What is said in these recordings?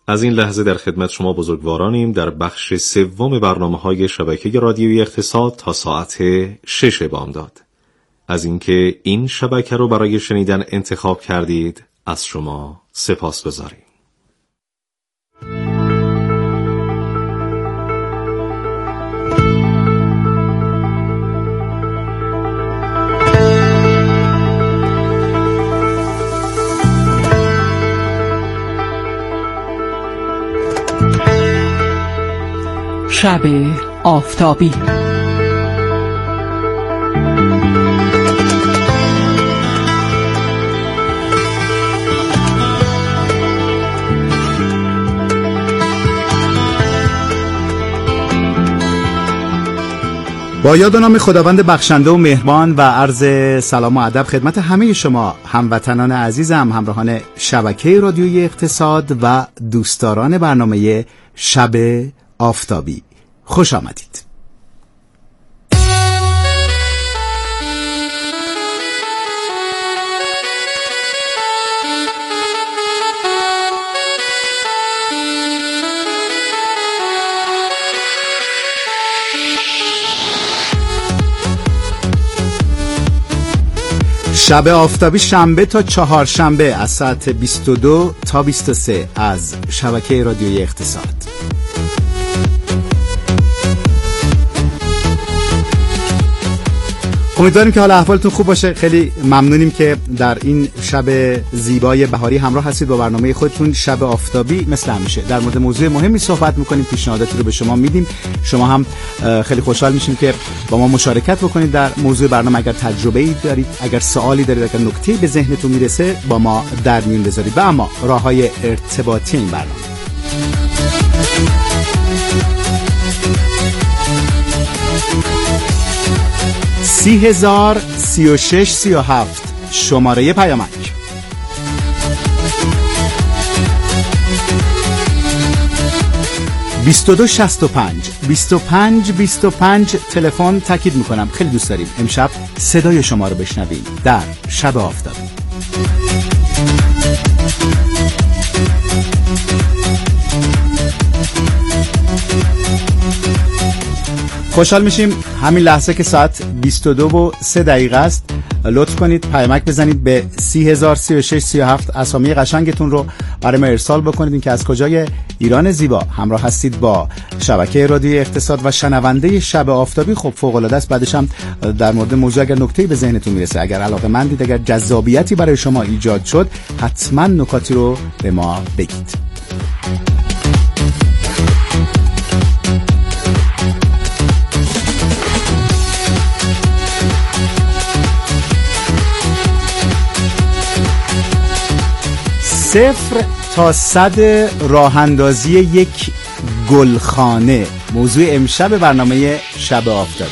از این لحظه در خدمت شما بزرگوارانیم در بخش سوم برنامه‌های شبکه رادیویی اقتصاد تا ساعت 6 بامداد. از اینکه این شبکه رو برای شنیدن انتخاب کردید از شما سپاسگزاریم. شب آفتابی. با یاد و نام خداوند بخشنده و مهربان و عرض سلام و ادب خدمت همه شما هموطنان عزیزم، همراهان شبکه رادیویی اقتصاد و دوستداران برنامه شب آفتابی، خوش آمدید. شب آفتابی شنبه تا چهارشنبه از ساعت 22 تا 23 از شبکه رادیویی اقتصاد. امیدواریم که حال احوالتون خوب باشه. خیلی ممنونیم که در این شب زیبای بهاری همراه هستید با برنامه خودتون شب آفتابی. مثل همیشه در مورد موضوع مهمی صحبت میکنیم، پیشنهاداتی رو به شما میدیم، شما هم خیلی خوشحال میشیم که با ما مشارکت بکنید در موضوع برنامه. اگر تجربه‌ای دارید، اگر سوالی دارید، اگر نکته‌ای به ذهنتون میرسه با ما در میون بذارید. و اما راههای ارتباطی این برنامه 30,036,37 شماره پیامک، 2265 تلفن. تاکید میکنم خیلی دوست داریم امشب صدای شما رو بشنویم در شب آفتابی. خوشحال میشیم همین لحظه که ساعت 22:03 است لطف کنید پیامک بزنید به 30,036,37 اسامی قشنگتون رو برای ما ارسال بکنید، این که از کجای ایران زیبا همراه هستید با شبکه رادیویی اقتصاد و شنونده شب آفتابی. خب فوق العاده است. بعدش هم در مورد موضوع اگر نکته‌ای به ذهنتون میرسه، اگر علاقه‌مندید، اگر جذابیتی برای شما ایجاد شد، حتما نکاتی رو به ما بگید. صفر تا 100 راه اندازی یک گلخانه، موضوع امشب برنامه شب آفتابی.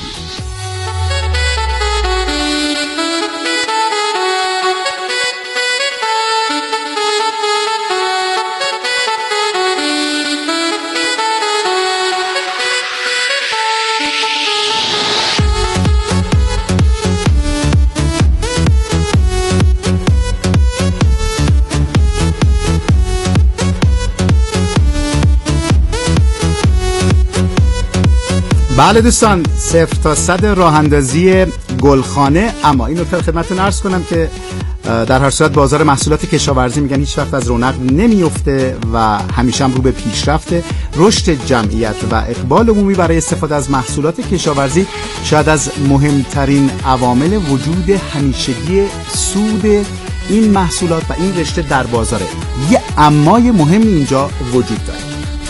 بله دوستان، 0 تا 100 راه اندازی گلخانه. اما این نکته خدمتتون عرض کنم که در هر صورت بازار محصولات کشاورزی میگن هیچ وقت از رونق نمیفته و همیشه هم رو به پیشرفته. رشد جمعیت و اقبال عمومی برای استفاده از محصولات کشاورزی شاید از مهمترین عوامل وجود همیشگی سود این محصولات و این رشته در بازاره. یه امای مهمی اینجا وجود داره.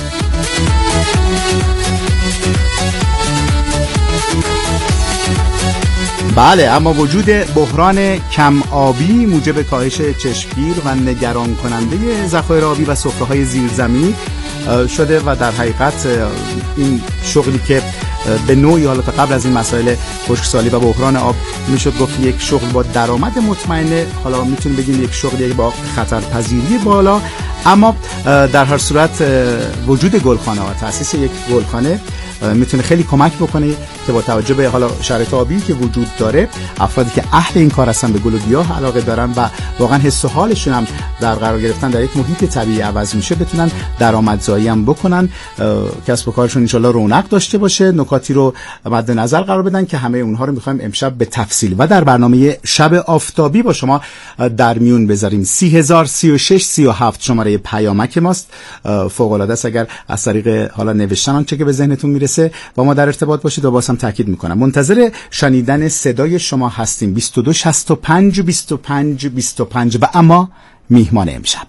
بله، اما وجود بحران کم آبی موجب کاهش چشمگیر و نگران کننده ذخایر آبی و سفره‌های زیرزمینی شده و در حقیقت این شغلی که به نوعی حالا تا قبل از این مسائل خشکسالی و بحران آب میشد گفت یک شغل با درآمد مطمئنه، حالا میتونیم بگیم یک شغلی با خطرپذیری بالا، اما در هر صورت وجود گلخانه و تأسیس یک گلخانه میتونه خیلی کمک بکنه که با توجه به حالا شرایط آبی که وجود داره، افرادی که اهل این کار هستن، به گل و گیاه علاقه دارن و واقعا حس و حالشون هم در قرار گرفتن در یک محیط طبیعی عوض میشه، بتونن درآمدزایی هم بکنن، کسب و کارشون ان شاءالله رونق داشته باشه. نکاتی رو مد نظر قرار بدن که همه اونها رو میخوایم امشب به تفصیل و در برنامه شب آفتابی با شما در میون بذاریم. 30036 37 شماره پیامک ماست. فوق العاده است اگر از طریق حالا نوشتن آنچه که به ذهنتون میرسه با ما در ارتباط باشید و بازم تاکید میکنم منتظر شنیدن صدای شما هستیم. 22 65 25 25 و اما میهمان امشب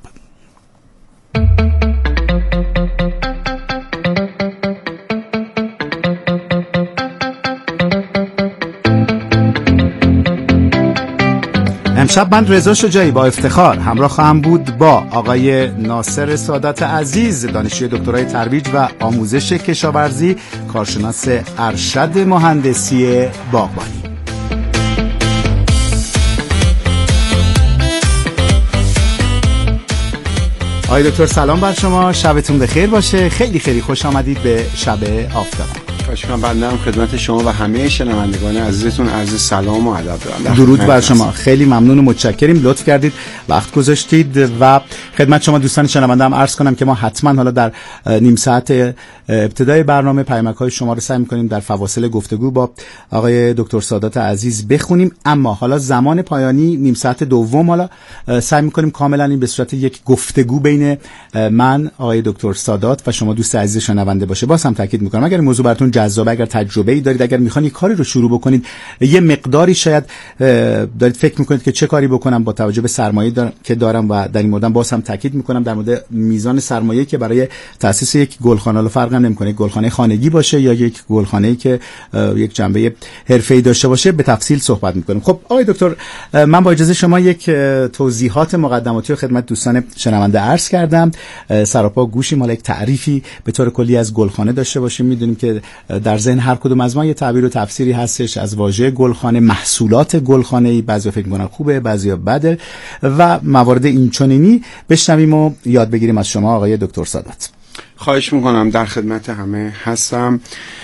امشب من رضا شجاعی با افتخار همراه خواهم بود با آقای ناصر سادات عزیز، دانشجوی دکترای ترویج و آموزش کشاورزی، کارشناس ارشد مهندسی باغبانی. آقای دکتر سلام بر شما، شبتون بخیر باشه. خیلی خیلی خوش آمدید به شب آفتابی. خوشم بندم خدمت شما و همه شنوندگان عزیزتون عرض سلام و ادب دارم. درود بر شما. خیلی ممنون و متشکریم، لطف کردید وقت گذاشتید و خدمت شما دوستان شنونده هم عرض کنم که ما حتما حالا در نیم ساعت ابتدای برنامه پیامک‌های شما رو سعی می‌کنیم در فواصل گفتگو با آقای دکتر سادات عزیز بخونیم، اما حالا زمان پایانی نیم ساعت دوم حالا سعی می‌کنیم کاملا این به صورت یک گفتگو بین من آقای دکتر سادات و شما دوست عزیز شنونده باشه. باز هم تاکید می‌کنم اگر موضوع براتون جذاب، اگر تجربه‌ای دارید، اگر می‌خواید کاری رو شروع بکنید، یه مقداری شاید دارید فکر می‌کنید که چه کاری بکنم با توجه به سرمایه‌ای که دارم و در این مورد باز هم تاکید می‌کنم در مورد میزان سرمایه‌ای که برای تأسیس یک گلخانه، الان فرق نمی‌کنه گلخانه خانگی باشه یا یک گلخانه‌ای که یک جنبه حرفه‌ای داشته باشه، به تفصیل صحبت می‌کنیم. خب آقای دکتر، من با اجازه شما یک توضیحات مقدماتی رو خدمت دوستان شنونده عرض کردم. سراپا گوشیم، حالا یک تعریفی به طور کلی از گلخانه داشته باشیم. می‌دونیم که در ذهن هر کدوم از ما یه تعبیر و تفسیری هستش از واژه گلخانه، محصولات گلخانه‌ای، بعضیا فکر می‌کنن خوبه، بعضیا بده و موارد اینچنینی. بشنویم و یاد بگیریم از شما آقای دکتر سادات. خواهش میکنم، در خدمت همه هستم.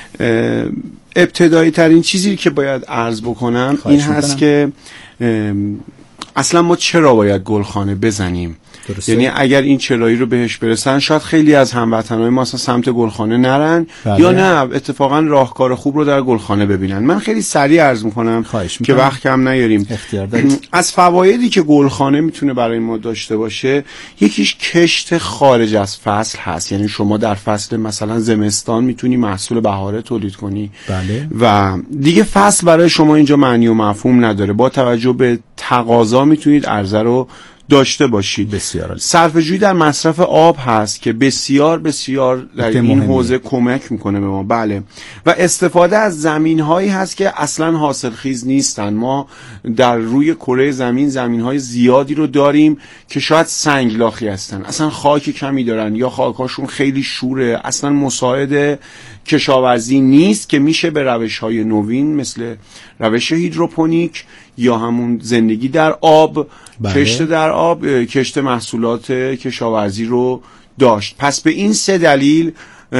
ابتدایی ترین چیزی که باید عرض بکنم این هست که اصلا ما چرا باید گلخانه بزنیم. درسته. یعنی اگر این چرایی رو بهش برسن، شاید خیلی از هموطنهای ما اصلا سمت گلخانه نرن. بله. یا نه اتفاقا راهکار خوب رو در گلخانه ببینن. من خیلی سریع عرض میکنم که وقت کم نیاریم. از فوایدی که گلخانه میتونه برای ما داشته باشه، یکیش کشت خارج از فصل هست. یعنی شما در فصل مثلا زمستان میتونی محصول بهاره تولید کنی. بله. و دیگه فصل برای شما اینجا معنی و مفهوم نداره. با توجه به تقاضا میتونید عرضه رو داشته باشید. بسیار صرفه‌جویی در مصرف آب هست که بسیار بسیار در این حوزه کمک میکنه به ما. بله. و استفاده از زمین‌هایی هست که اصلا حاصلخیز نیستن. ما در روی کره زمین زمین‌های زیادی رو داریم که شاید سنگلاخی هستن، اصلا خاک کمی دارن یا خاکاشون خیلی شوره، اصلا مساعد کشاورزی نیست که میشه به روش‌های نوین مثل روش هیدروپونیک یا همون زندگی در آب، بله. کشت در آب، کشت محصولات کشاورزی رو داشت. پس به این سه دلیل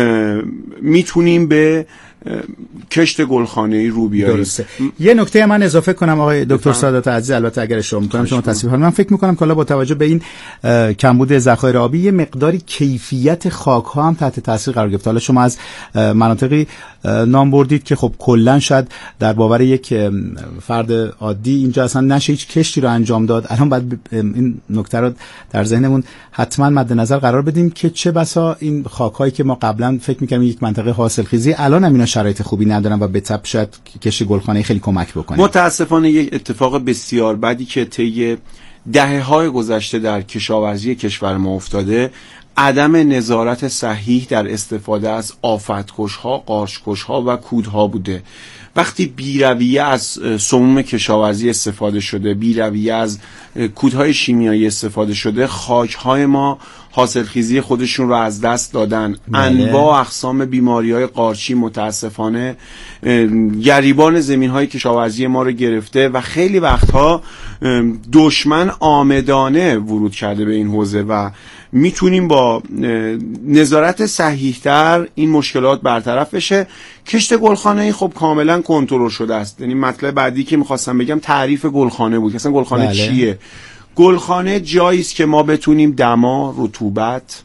میتونیم به کشت گلخانه‌ای رو بیاریم. درسته. یه نکته من اضافه کنم آقای دکتر سادات عزیز، البته اگر اشاره می‌کنم شما تصحیح کنید. من فکر می‌کنم که حالا با توجه به این کمبود ذخایر آبی یه مقداری کیفیت خاک‌ها هم تحت تاثیر قرار گرفته. حالا شما از مناطقی نام بردید که خب کلا شاید در باور یک فرد عادی اینجا اصلا نشه هیچ کشتی رو انجام داد. الان باید این نکته رو در ذهنمون حتما مد نظر قرار بدیم که چه بسا این خاک‌هایی که ما قبلا فکر می‌کردیم یک منطقه حاصلخیزی، الان هم اینا شرایط خوبی ندارن و به تبع شاید کشت گلخانه خیلی کمک بکنه. متاسفانه یک اتفاق بسیار بدی که طی دهه‌های گذشته در کشاورزی کشور ما افتاده، عدم نظارت صحیح در استفاده از آفت‌کش‌ها، قارچ‌کش‌ها و کودها بوده. وقتی بی‌رویه از سموم کشاورزی استفاده شده، بی‌رویه از کودهای شیمیایی استفاده شده، خاک‌های ما حاصلخیزی خودشون رو از دست دادن. انواع اقسام بیماری‌های قارچی متاسفانه گریبان زمین‌های کشاورزی ما رو گرفته و خیلی وقتها دشمن آمدانه ورود کرده به این حوزه و میتونیم با نظارت صحیح‌تر این مشکلات برطرف بشه. کشت گلخانه‌ای خب کاملا کنترل شده است. یعنی مطلب بعدی که می‌خواستم بگم تعریف گلخانه بود. اصلا گلخانه چیه؟ گلخانه جایی است که ما بتونیم دما، رطوبت،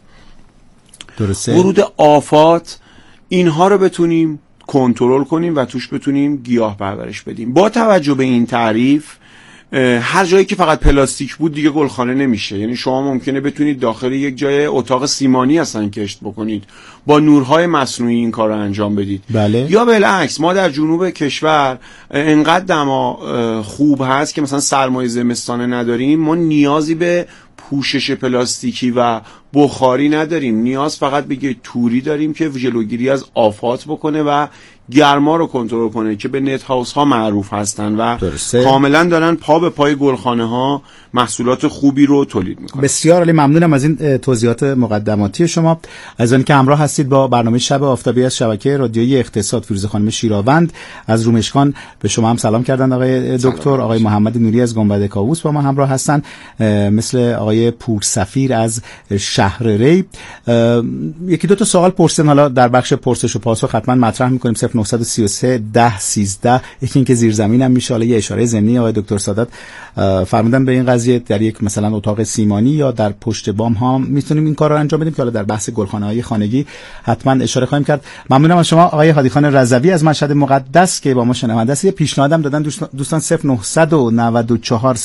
ورود آفات اینها رو بتونیم کنترل کنیم و توش بتونیم گیاه پرورش بدیم. با توجه به این تعریف هر جایی که فقط پلاستیک بود دیگه گلخانه نمیشه. یعنی شما ممکنه بتونید داخل یک جای اتاق سیمانی اصلا کشت بکنید، با نورهای مصنوعی این کار رو انجام بدید. بله. یا بالعکس ما در جنوب کشور انقدر دما خوب هست که مثلا سرمای زمستانه نداریم، ما نیازی به پوشش پلاستیکی و بخاری نداریم، نیاز فقط به توری داریم که جلوگیری از آفات بکنه و گرما رو کنترل کنه که به نت هاوس ها معروف هستن و کاملا دارن پا به پای گلخانه ها محصولات خوبی رو تولید میکنن. بسیار عالی، ممنونم از این توضیحات مقدماتی شما. از آنکه همراه هستید با برنامه شب آفتابی از شبکه رادیویی اقتصاد. فیروزه خانم شیراوند از رومشکان به شما هم سلام کردند. آقای دکتر، آقای محمد نوری از گنبد کاووس با ما همراه هستن، مثل آقای پورسفیر از شهر ری. یکی دو تا سوال پرسیدن، حالا در بخش پرسش و پاسخ حتما مطرح می‌کنیم. 0933 10 13. یکی اینکه زیرزمین هم میشه. حالا یه اشاره ضمنی آقای دکتر سادات فرمودن به این قضیه در یک مثلا اتاق سیمانی یا در پشت بام ها میتونیم این کار رو انجام بدیم که حالا در بحث گلخانه‌های خانگی حتما اشاره خواهیم کرد. ممنونم از شما آقای هادی خان رضوی از مشهد مقدس که با ما شنونده است. یه پیشنهادم دادن دوستان 0994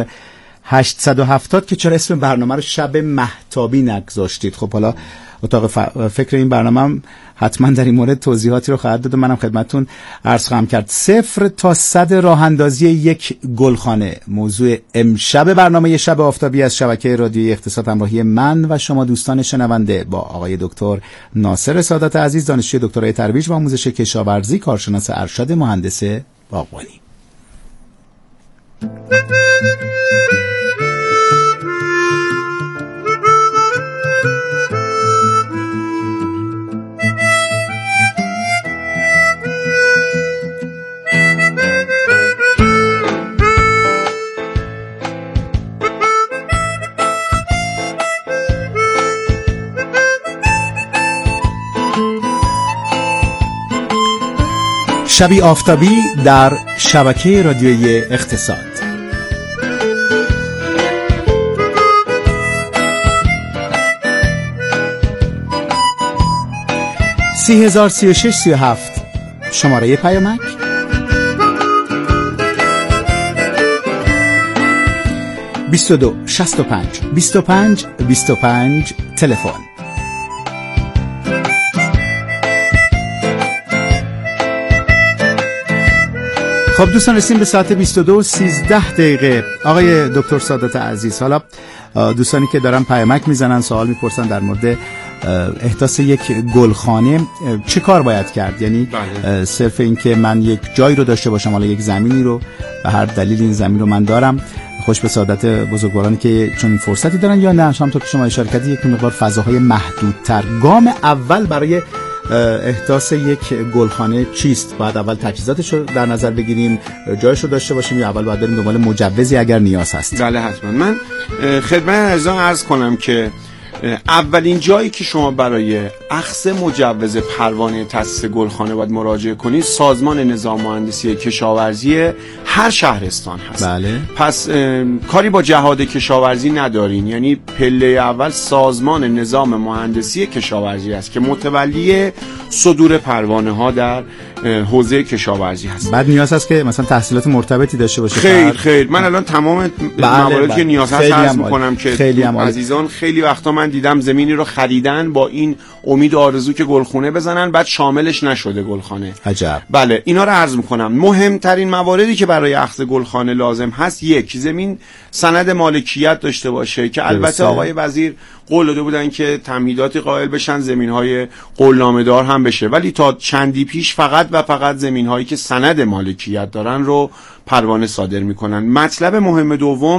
0870 که چرا اسم برنامه رو شب مهتابی نگذاشتید. خب حالا اتاق فکر این برنامه هم حتما در این مورد توضیحاتی رو خواهد داد و منم خدمتتون عرض خواهم کرد. 0 تا 100 راه اندازی یک گلخانه موضوع امشب برنامه شب آفتابی از شبکه رادیویی اقتصاد، همراهی من و شما دوستان شنونده با آقای دکتر ناصر سادات عزیز، دانشجوی دکترای ترویج و آموزش کشاورزی، کارشناس ارشد، مهندس باغبانی. شبی آفتابی در شبکه رادیویی اقتصاد. سی 303637 شماره پیامک 22 65 25 25 تلفن. خب دوستان رسیم به ساعت 22 13 دقیقه. آقای دکتر سادات عزیز، حالا دوستانی که دارن پیامک میزنن سوال میپرسن در مورد احداث یک گلخانه چه کار باید کرد؟ یعنی صرف این که من یک جایی رو داشته باشم، حالا یک زمینی رو به هر دلیل این زمین رو من دارم، خوش به سعادت بزرگوارانی که چون این فرصتی دارن، یا نه همونطور که شما اشاره کردید یک مقدار فضاهای محدودتر. گام اول برای احداث یک گلخانه چیست؟ باید اول تجهیزاتش رو در نظر بگیریم، جایش رو داشته باشیم، یا اول باید بریم دنبال مجوزی اگر نیاز هست؟ بله حتما. من خدمت عزیزان عرض کنم که اولین جایی که شما برای اخذ مجوز پروانه تأسیس گلخانه باید مراجعه کنید سازمان نظام مهندسی کشاورزی هر شهرستان هست. بله. پس کاری با جهاد کشاورزی ندارین، یعنی پله اول سازمان نظام مهندسی کشاورزی است که متولی صدور پروانه ها در حوزه کشاورزی هست. بعد نیاز هست که مثلا تحصیلات مرتبطی داشته باشه. خیر من الان تمام مواردی که نیاز هست عرض می‌کنم که عزیزان خیلی وقتا من دیدم زمینی رو خریدن با این امید و آرزو که گلخونه بزنن، بعد شاملش نشده گلخانه. عجب. بله اینا رو عرض می‌کنم. مهمترین مواردی که برای اخذ گلخانه لازم هست، یک، زمین سند مالکیت داشته باشه که البته آقای وزیر قول داده بودن که تمهیداتی قائل بشن، زمین‌های قولنامه‌دار هم بشه، ولی تا چندی پیش فقط و فقط زمین‌هایی که سند مالکیت دارن رو پروانه صادر می‌کنن. مطلب مهم دوم،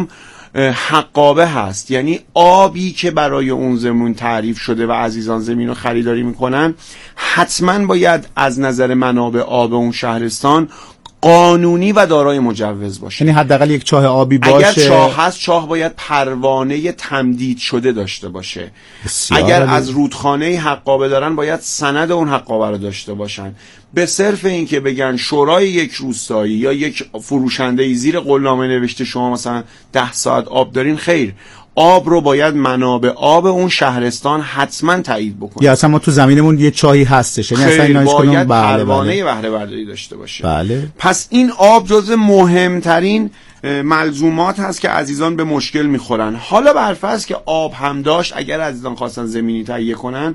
حقابه هست، یعنی آبی که برای اون زمین تعریف شده و عزیزان زمین رو خریداری میکنن حتما باید از نظر منابع آب اون شهرستان قانونی و دارای مجوز باشه. یعنی حداقل یک چاه آبی باشه. اگر چاه هست، چاه باید پروانه تمدید شده داشته باشه. اگر از رودخانه حقابه دارن باید سند اون حقابه رو داشته باشن. به صرف این که بگن شورای یک روستایی یا یک فروشنده زیر قولنامه نوشته شما مثلا 10 ساعت آب دارین، خیر، آب رو باید منابع آب اون شهرستان حتما تایید بکنه. یا اصلا ما تو زمینمون یه چاهی هستش، یعنی اصلا اینا باید پروانه بهره برداری داشته باشه. بله. پس این آب جزو مهمترین ملزومات هست که عزیزان به مشکل میخورن. حالا برفرض که آب هم داشت، اگر عزیزان خواستن زمینی تهیه کنن،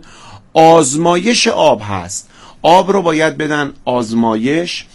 آزمایش آب هست. آب رو باید بدن آزمایش،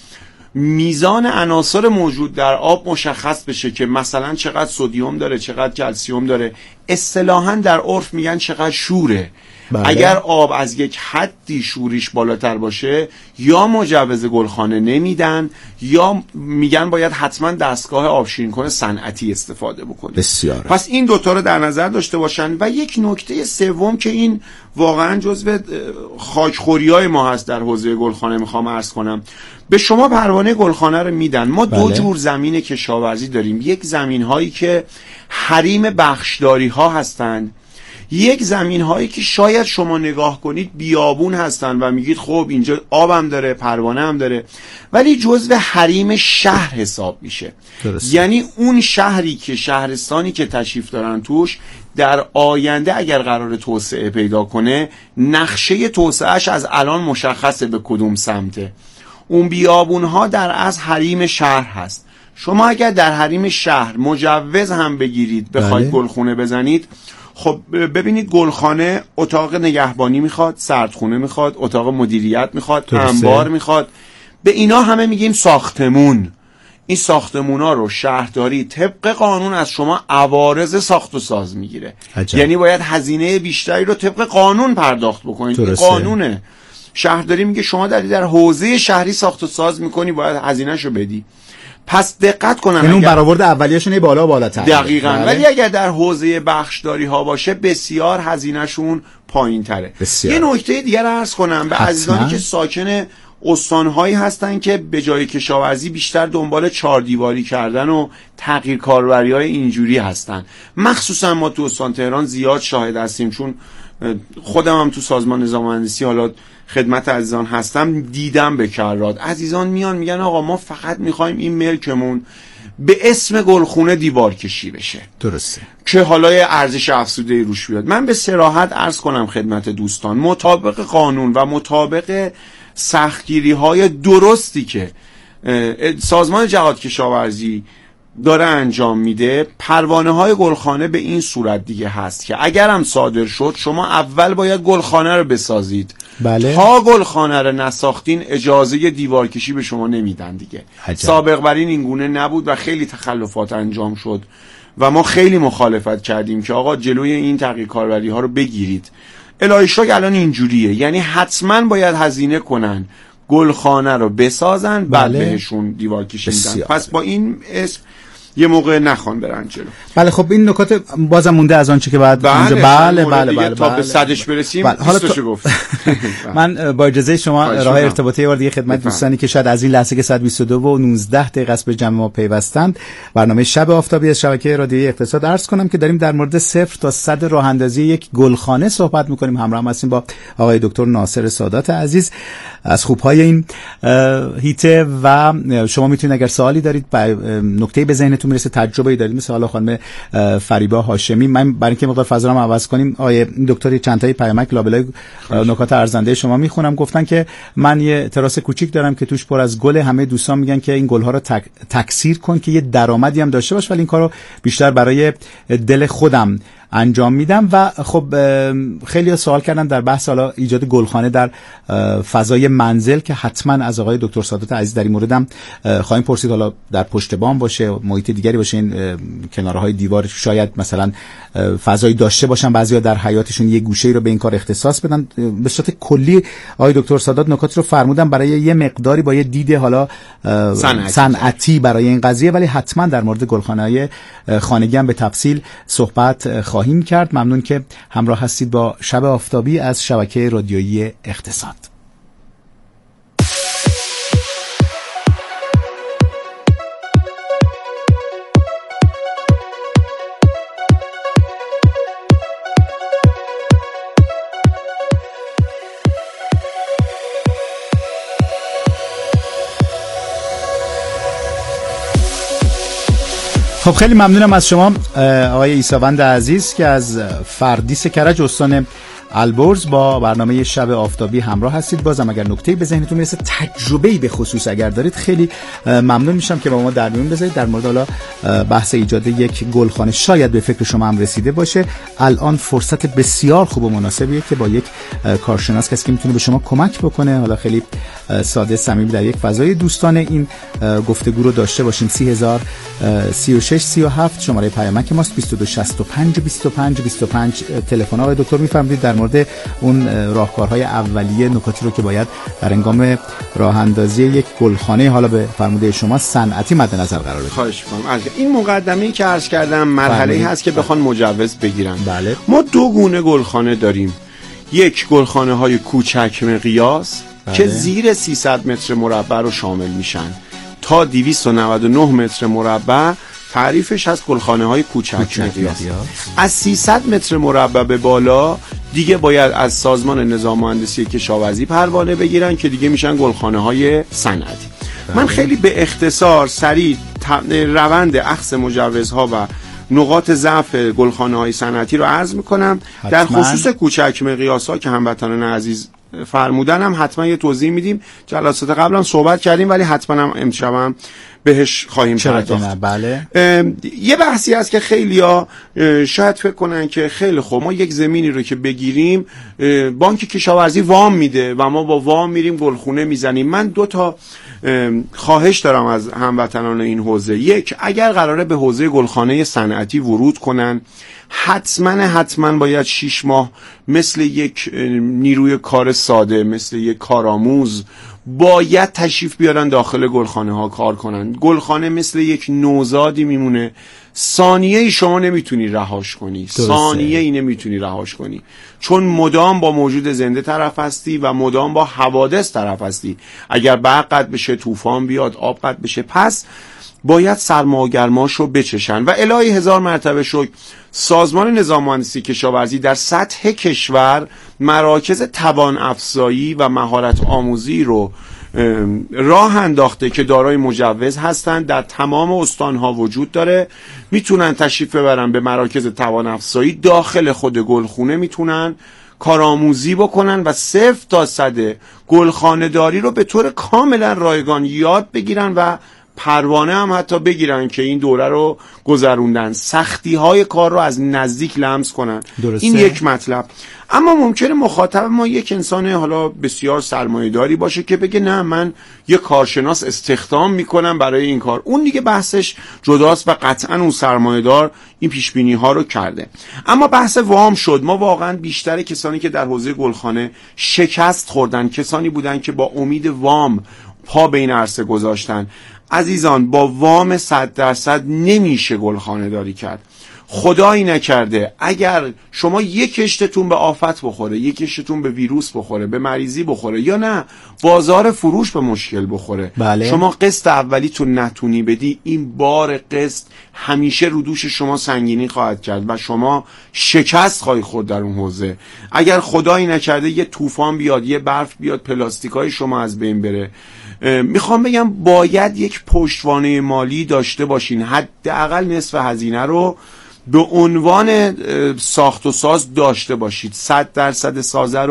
میزان عناصر موجود در آب مشخص بشه که مثلا چقدر سدیم داره، چقدر کلسیم داره، اصطلاحاً در عرف میگن چقدر شوره. بله. اگر آب از یک حدی شوریش بالاتر باشه یا مجوز گلخانه نمیدن یا میگن باید حتما دستگاه آبشیرین کنه صنعتی استفاده بکنه. بسیار. پس این دوتا رو در نظر داشته باشن. و یک نکته سوم که این واقعا جزو خاکخوریای ما هست در حوزه گلخانه میخوام عرض کنم. به شما پروانه گلخانه رو میدن. ما بله. دو جور زمین کشاورزی داریم. یک زمین هایی که حریم بخشداری ها هستن، یک زمین هایی که شاید شما نگاه کنید بیابون هستن و میگید خب اینجا آبم داره، پروانه هم داره، ولی جزو حریم شهر حساب میشه. درست. یعنی اون شهری که شهرستانی که تشریف دارن توش در آینده اگر قرار توسعه پیدا کنه، نقشه توسعهش از الان مشخصه به کدوم سمته. اون بیابون ها در از حریم شهر هست. شما اگر در حریم شهر مجوز هم بگیرید بخواید گلخونه بزنید، خب ببینید گلخانه اتاق نگهبانی میخواد، سردخونه میخواد، اتاق مدیریت میخواد، انبار میخواد. به اینا همه میگیم ساختمون. این ساختمونا رو شهرداری طبق قانون از شما عوارض ساخت و ساز میگیره. یعنی باید هزینه بیشتری رو طبق قانون پرداخت بکنید. قانونه. شهرداری میگه شما در حوزه شهری ساخت و ساز میکنی، باید هزینه‌شو بدی. پس دقت کنن، یعنی اون برآورد اولیه‌شون بالاتر. دقیقاً. ولی اگر در حوزه بخشداری ها باشه بسیار هزینه‌شون پایین‌تره. یه نکته دیگر عرض کنم به عزیزانی که ساکن استان‌هایی هستن که به جای کشاورزی بیشتر دنبال چهاردیواری کردن و تغییر کاربری‌های اینجوری هستن. مخصوصا ما تو استان تهران زیاد شاهد هستیم، چون خودم هم تو سازمان نظام مهندسی حالا خدمت عزیزان هستم، دیدم به کرات عزیزان میان میگن آقا ما فقط میخوایم این ملکمون به اسم گلخونه دیوار کشی بشه. درسته. که حالا یه ارزش افزوده روش بیاد. من به صراحت عرض کنم خدمت دوستان، مطابق قانون و مطابق سختگیری های درستی که سازمان جهاد کشاورزی داره انجام میده، پروانه های گلخانه به این صورت دیگه هست که اگر هم صادر شد شما اول باید گلخانه رو بسازید. بله. تا گلخانه رو نساختین اجازه دیوار کشی به شما نمیدن دیگه. سابق بر این گونه نبود و خیلی تخلفات انجام شد و ما خیلی مخالفت کردیم که آقا جلوی این تغییر کاربری ها رو بگیرید. الهی شکر الان اینجوریه، یعنی حتما باید هزینه کنن گلخانه رو بسازن بعد بهشون دیوار کشی میدن. پس با این اسم یه موقع نخوان برن جلو. بله خب این نکات بازم مونده از آنچه که بعد بله تا به صدش برسیم. حالا گفت من با اجازه شما راه ارتباطی یه بار دیگه خدمت دوستانی که شاید از این لحظه که 122 و 19 دقیقه است به جمع ما پیوستند، برنامه شب آفتابی از شبکه رادیویی اقتصاد عرض کنم که داریم در مورد 0 تا 100 راه اندازی یک گلخانه صحبت می‌کنیم. همراه هستیم با آقای دکتر ناصر سادات عزیز از خوب‌های این هیته و شما میتونید اگر سوالی دارید، نکته‌ای به ذهنتون میرسه، تجربه‌ای دارید، مثل حالا خانم فریبا هاشمی، من برای اینکه مقدار فضا رو عوض کنیم آیه دکتر چند تایی پیامک لابلای نکات ارزنده شما میخونم. گفتن که من یه تراس کوچیک دارم که توش پر از گل، همه دوستان میگن که این گل‌ها رو تکثیر کن که یه درآمدی هم داشته باش، ولی این کارو بیشتر برای دل خودم انجام میدم. و خب خیلی سوال کردن در بحث حالا ایجاد گلخانه در فضای منزل که حتما از آقای دکتر سادات عزیز در این موردم خواهیم پرسید، حالا در پشت بام باشه، محیط دیگری باشه، این کنارهای دیوار شاید مثلا فضایی داشته باشن، بعضیا در حیاتشون یه گوشه‌ای رو به این کار اختصاص بدن. به صورت کلی آقای دکتر سادات نکاتی رو فرمودن برای یه مقداری با یه دید حالا صنعتی برای این قضیه، ولی حتما در مورد گلخانه‌های خانگی هم به تفصیل صحبت خواهیم کرد. ممنون که همراه هستید با شب آفتابی از شبکه رادیویی اقتصاد. خب خیلی ممنونم از شما آقای عیساوند عزیز که از فردیس کرج استان البرز با برنامه شب آفتابی همراه هستید. بازم اگر نکته‌ای به ذهنتون میرسه، تجربه‌ای به خصوص اگر دارید، خیلی ممنون میشم که با ما در میون بذارید. در مورد حالا بحث ایجاد یک گلخانه شاید به فکر شما هم رسیده باشه. الان فرصت بسیار خوب و مناسبیه که با یک کارشناس، کسی که میتونه به شما کمک بکنه، حالا خیلی ساده صمیمی، در یک فضای دوستانه این گفتگو رو داشته باشیم. 30,000 36 37 شماره پیامک ماست، 2265 25 25 تلفن. آقای دکتر میفرمایید در مورد اون راهکارهای اولیه، نکاتی رو که باید در هنگام راه اندازی یک گلخانه حالا به فرموده شما صنعتی مد نظر قرار بدید. خواهش می‌کنم. این مقدمه‌ای که عرض کردم مرحله‌ای هست که بخوان مجوز بگیرن. بله. ما دو گونه گلخانه داریم. یک گلخانه‌های کوچک مقیاس که زیر 300 متر مربع رو شامل میشن، تا 299 متر مربع تعریفش از گلخانه‌های کوچک مقیاس. از 300 متر مربع به بالا دیگه باید از سازمان نظام مهندسی کشاورزی پروانه بگیرن که دیگه میشن گلخانه‌های صنعتی. من خیلی به اختصار سریع روند اخذ مجوزها و نقاط ضعف گلخانه‌های صنعتی رو عرض میکنم. در خصوص کوچک مقیاس‌ها که هموطنان عزیز فرمودن هم حتما یه توضیح میدیم. جلسات قبلا صحبت کردیم ولی حتما هم امشب بهش خواهیم پرداخت. بله. یه بحثی هست که خیلیا شاید فکر کنن که خیلی خوب ما یک زمینی رو که بگیریم بانک کشاورزی وام میده و ما با وام میریم گلخونه میزنیم. من دو تا خواهش دارم از هموطنان این حوزه. یک، اگر قراره به حوزه گلخانه صنعتی ورود کنن، حتما باید 6 ماه مثل یک نیروی کار ساده، مثل یک کارآموز باید تشریف بیارن داخل گلخانه ها کار کنن. گلخانه مثل یک نوزادی میمونه، ثانیه‌ای شما نمیتونی رهاش کنی، ثانیه‌ای نمیتونی رهاش کنی، چون مدام با موجود زنده طرف هستی و مدام با حوادث طرف هستی. اگر برق قطع بشه، طوفان بیاد، آب قطع بشه، پس باید سرما و گرماش رو بچشن. و الهی هزار مرتبه شکر سازمان نظام مهندسی کشاورزی در سطح کشور مراکز توان افزایی و مهارت آموزی رو راه انداخته که دارای مجوز هستند. در تمام استانها وجود داره، میتونن تشریف ببرن به مراکز توان افزایی، داخل خود گلخونه میتونن کارآموزی بکنن و 0 تا 100 گلخانه داری رو به طور کاملا رایگان یاد بگیرن و پروانه هم حتی بگیرن که این دوره رو گذروندن، سختی های کار رو از نزدیک لمس کنن. درسته. این یک مطلب. اما ممکنه مخاطب ما یک انسان حالا بسیار سرمایه‌داری باشه که بگه نه من یک کارشناس استخدام میکنم برای این کار. اون دیگه بحثش جداست و قطعا اون سرمایه‌دار این پیشبینی ها رو کرده. اما بحث وام شد. ما واقعا بیشتر کسانی که در حوزه گلخانه شکست خوردن کسانی بودن که با امید وام پا بین عرصه گذاشتن. عزیزان، با وام 100% نمیشه گلخانه داری کرد. خدایی نکرده اگر شما یک کشتتون به آفت بخوره، یک کشتتون به ویروس بخوره، به مریضی بخوره، یا نه بازار فروش به مشکل بخوره، بله. شما قسط اولیتون نتونی بدی، این بار قسط همیشه رو دوش شما سنگینی خواهد کرد و شما شکست خواهی خورد در اون حوزه. اگر خدایی نکرده یه طوفان بیاد، یه برف بیاد، پلاستیکای شما از بین بره، میخوام بگم باید یک پشتوانه مالی داشته باشین. حداقل نصف هزینه رو به عنوان ساخت و ساز داشته باشید. 100% سازه رو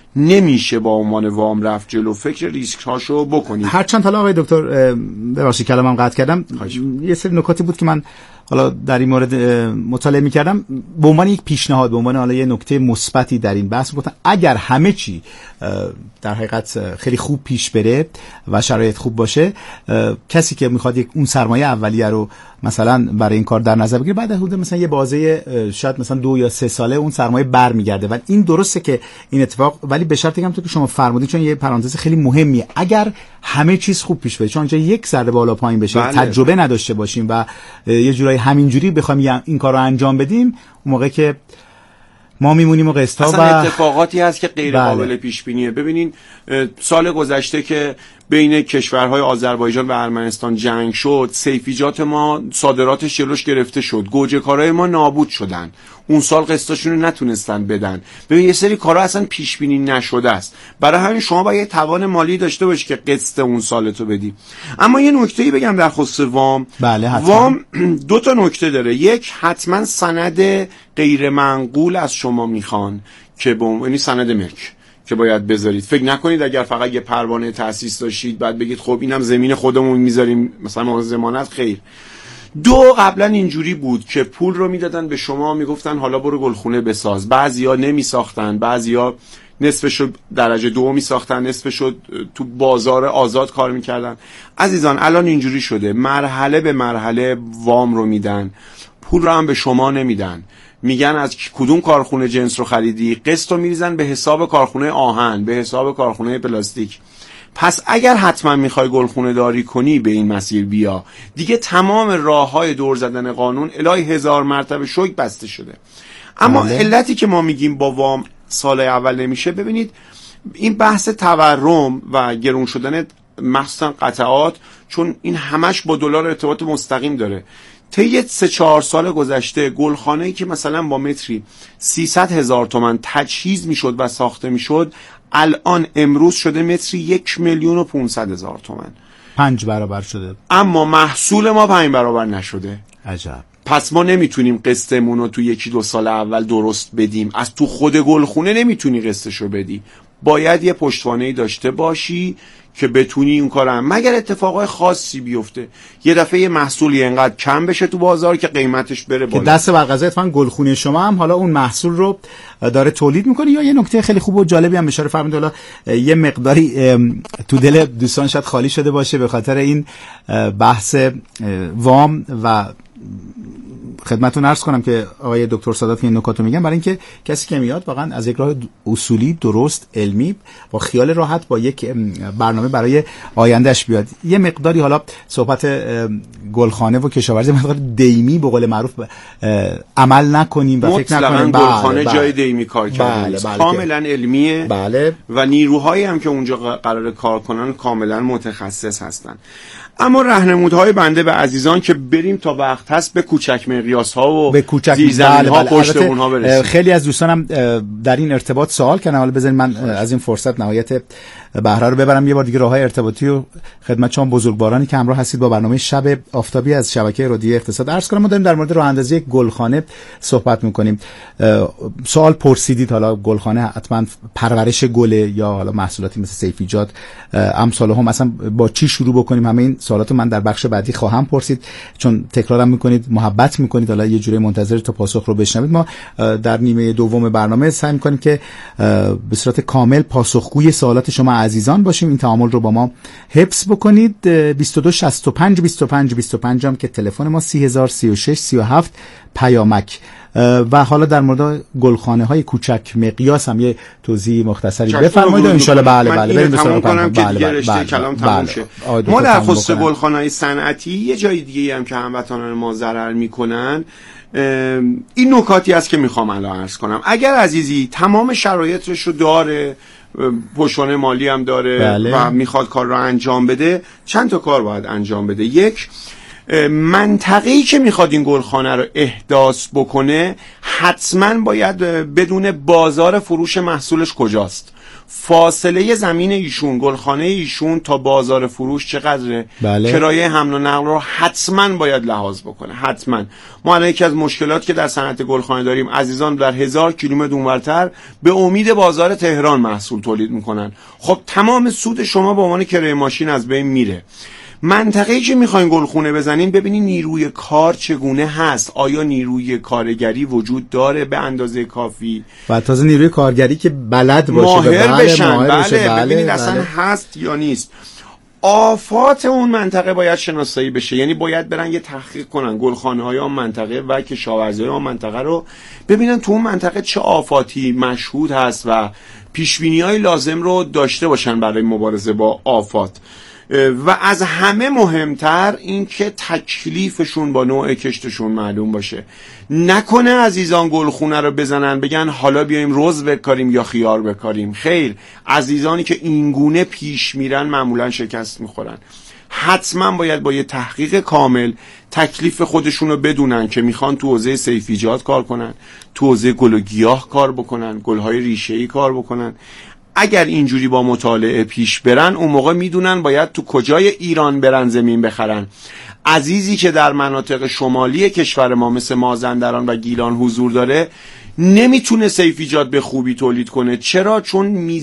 نمیشه با عنوان وام رفت جلو، فکر ریسک هاشو بکنید. هرچند حالا آقای دکتر ببخشید کلامم قطع کردم، یه سری نکاتی بود که من حالا در این مورد مطالعه می‌کردم به عنوان یک پیشنهاد، به عنوان حالا یه نکته مثبتی در این بحث گفتن اگر همه چی در حقیقت خیلی خوب پیش بره و شرایط خوب باشه، کسی که میخواد اون سرمایه اولیه رو مثلا برای این کار در نظر بگیره، بعد حدود مثلا یه بازه شاید مثلا 2 یا 3 ساله اون سرمایه برمیگرده. و این درسته که این اتفاق، ولی به شرطی که شما فرمودید، چون یه پرانتز خیلی مهمیه، اگر همه چیز خوب پیش بره، چون اینجا یک ذره بالا پایین بشه، تجربه نداشته باشیم و یه جورایی همینجوری بخوایم این کارو انجام بدیم، اون موقع که ما میمونیم و قسطا و اتفاقاتی هست که غیر قابل پیش بینیه. ببینین سال گذشته که بین کشورهای آذربایجان و ارمنستان جنگ شد، سیفیجات ما صادراتش جلوش گرفته شد، گوجه‌کارای ما نابود شدن، اون سال قسطاشون رو نتونستن بدن. ببین یه سری کارا اصلا پیش بینی نشده است، برای همین شما باید یه توان مالی داشته باشی که قسط اون سالتو بدی. اما یه نکته‌ای بگم در خصوص وام. بله حتما. وام 2 تا نکته داره. یک، حتما سند غیر منقول از شما میخوان که یعنی سند ملک که باید بذارید. فکر نکنید اگر فقط یه پروانه تأسیس داشتید بعد بگید خب اینم زمین خودمون میذاریم مثلا ضمانت، خیر. 2، قبلا اینجوری بود که پول رو میدادن به شما، میگفتن حالا برو گلخونه بساز. بعضیا نمیساختن، بعضیا نصفشو درجه 2 میساختن، نصفشو تو بازار آزاد کار میکردن. عزیزان الان اینجوری شده، مرحله به مرحله وام رو میدن، پول رو هم به شما نمیدن. میگن از کدوم کارخونه جنس رو خریدی، قسط رو میریزن به حساب کارخونه آهن، به حساب کارخونه پلاستیک. پس اگر حتما میخوای گلخونه داری کنی به این مسیر بیا دیگه. تمام راههای دور زدن قانون الهی 1000 مرتبه شوک بسته شده. اما علتی که ما میگیم با وام سال اول نمیشه، ببینید این بحث تورم و گرون شدن مخصوصا قطعات، چون این همش با دلار ارتباط مستقیم داره. طی 3-4 سال گذشته گلخانه‌ای که مثلا با متری 300,000 تومان تجهیز میشد و ساخته میشد، الان امروز شده متری 1,500,000 تومان، 5 برابر شده. اما محصول ما 5 برابر نشده. عجب. پس ما نمیتونیم قسطمون رو تو 1-2 سال اول درست بدیم. از تو خود گلخونه نمیتونی قسطشو بدی، باید یه پشتوانه‌ای داشته باشی که بتونی اون کارو، مگر اتفاقای خاصی بیفته یه دفعه یه محصولی انقدر کم بشه تو بازار که قیمتش بره بالا، که دست بر قضا اتفاقا گلخونه شما هم حالا اون محصول رو داره تولید میکنه. یا یه نکته خیلی خوب و جالبی هم اشاره فرمودید، حالا یه مقداری تو دل دوستان شاید خالی شده باشه به خاطر این بحث وام و خدمتتون عرض کنم که آقای دکتر سادات این نکاتو میگن برای اینکه کسی که میاد واقعا از یک راه اصولی درست علمی با خیال راحت با یک برنامه برای آیندهش بیاد. یه مقداری حالا صحبت گلخانه و کشاورزی مقدار دیمی به قول معروف عمل نکنیم و فکر نکنیم گلخانه جای دیمی کار کردن، کاملا علمیه و نیروهایی هم که اونجا قراره کار کنن کاملا متخصص هستن. اما راهنمودهای بنده به عزیزان که بریم تا وقت هست به کوچک مقیاس‌ها و زیرزمین‌ها پشت اونها برسیم. خیلی از دوستانم در این ارتباط سوال کردن، حالا بذارید من از این فرصت نهایت بهره رو ببرم یه بار دیگه راههای ارتباطی و خدمت شما بزرگوارانی که همراه هستید با برنامه شب آفتابی از شبکه رادیویی اقتصاد عرض کنم. ما داریم در مورد راه اندازی گلخانه صحبت می‌کنیم. سوال پرسیدید حالا گلخانه حتما پرورش گل یا حالا محصولاتی مثل سیفیجات امثال هم مثلا با چی شروع بکنیم؟ همه این سوالات من در بخش بعدی خواهم پرسید، چون تکرارم می‌کنید، محبت می‌کنید، حالا یه جوری منتظر تا پاسخ رو بشنوید. ما در نیمه دوم برنامه سعی می‌کنیم که به صورت کامل پاسخگوی سوالات شما عزیزان باشیم. این تعامل رو با ما حفظ بکنید. 22 65 25 25 هم که تلفن ما، 30036 37 پیامک. و حالا در مورد گلخانه‌های کوچک مقیاس هم یه توضیح مختصری بفرمایید ان شاءالله. بله بریم به سراغ کنم که دیگه رشته کلام تموم شه. ما در خصوص گلخانه‌های صنعتی یه جای دیگه هم که هموطنان ما ضرر میکنن، این نکاتی است که میخوام الان عرض کنم. اگر عزیزی تمام شرایطش رو داره، پشتوانه مالی هم داره و میخواد کار رو انجام بده، چند تا کار باید انجام بده. یک، منطقه‌ای که میخواد این گلخانه رو احداث بکنه حتما باید بدون بازار فروش محصولش کجاست، فاصله زمین ایشون، گلخانه ایشون تا بازار فروش چقدره، بله. کرایه حمل و نقل رو حتما باید لحاظ بکنه. حتما ما الان یکی از مشکلات که در صنعت گلخانه داریم، عزیزان در 1000 کیلومتر اونورتر به امید بازار تهران محصول تولید میکنن. خب تمام سود شما به عنوان کرایه ماشین از بین میره. منطقه‌ای که میخواین گلخونه بزنین ببینین نیروی کار چگونه هست، آیا نیروی کارگری وجود داره به اندازه کافی و تازه نیروی کارگری که بلد باشه، ماهر بشن. بله ببینین اصلا هست یا نیست. آفات اون منطقه باید شناسایی بشه، یعنی باید برن یه تحقیق کنن گلخانه‌های اون منطقه و کشاورزی‌های اون منطقه رو ببینن تو اون منطقه چه آفاتی مشهود هست و پیشبینی‌های لازم رو داشته باشن برای مبارزه با آفات. و از همه مهمتر این که تکلیفشون با نوع کشتشون معلوم باشه. نکنه عزیزان گلخونه رو بزنن بگن حالا بیایم رز بکاریم یا خیار بکاریم. خیر، عزیزانی که اینگونه پیش میرن معمولا شکست میخورن. حتما باید با یه تحقیق کامل تکلیف خودشون رو بدونن که میخوان تو حوزه سیفیجات کار کنن، تو حوزه گل و گیاه کار بکنن، گلهای ریشه‌ای کار بکنن. اگر اینجوری با مطالعه پیش برن اون موقع میدونن باید تو کجای ایران برن زمین بخرن. عزیزی که در مناطق شمالی کشور ما مثل مازندران و گیلان حضور داره نمیتونه سیفیجات به خوبی تولید کنه. چرا؟ چون